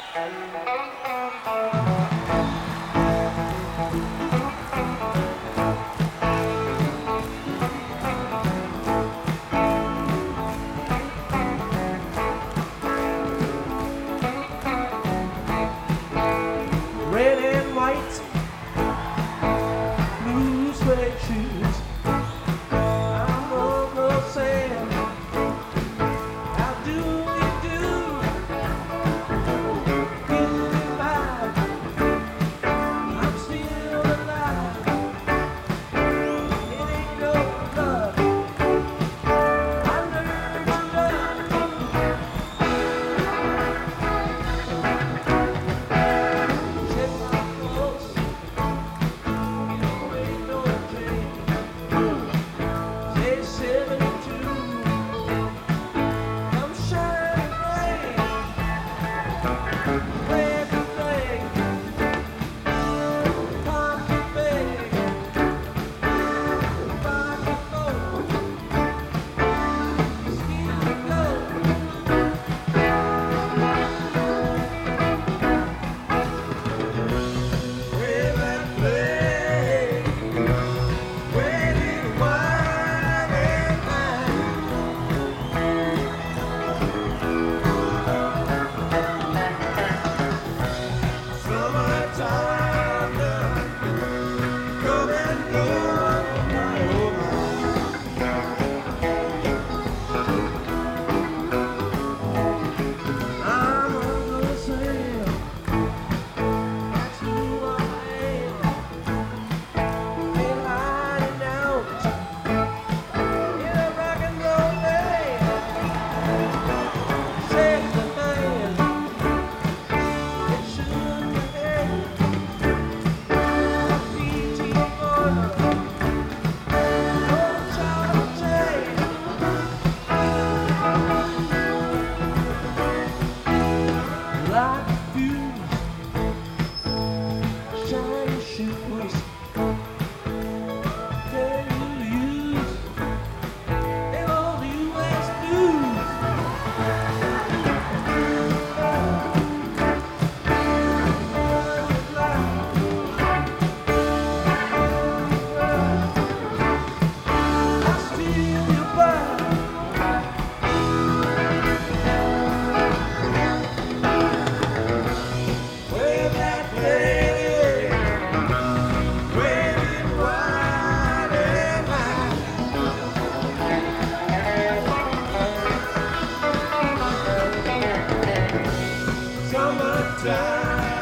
Red and white, blue suede shoes. I'm on the sand. How do we do? Goodbye. I'm still alive. It ain't no love. I learned to love. Check my pulse. You ain't no dream. Say 72. Come shine bright. Where's the thing? Pocket bag. Pocket gold. Skin gold. Where that flag? Red and white and black. Summertime now, come and go. I'm on the sand. That's who I am. Been hiding out in a rock and roll band. Said the man that should be dead. P.T. Barnum, old Charlie Chain. Like a fuse, shiny shoes. Can you use the old U.S. News? I steal your body. Where that lady, red and white and black. Summertime.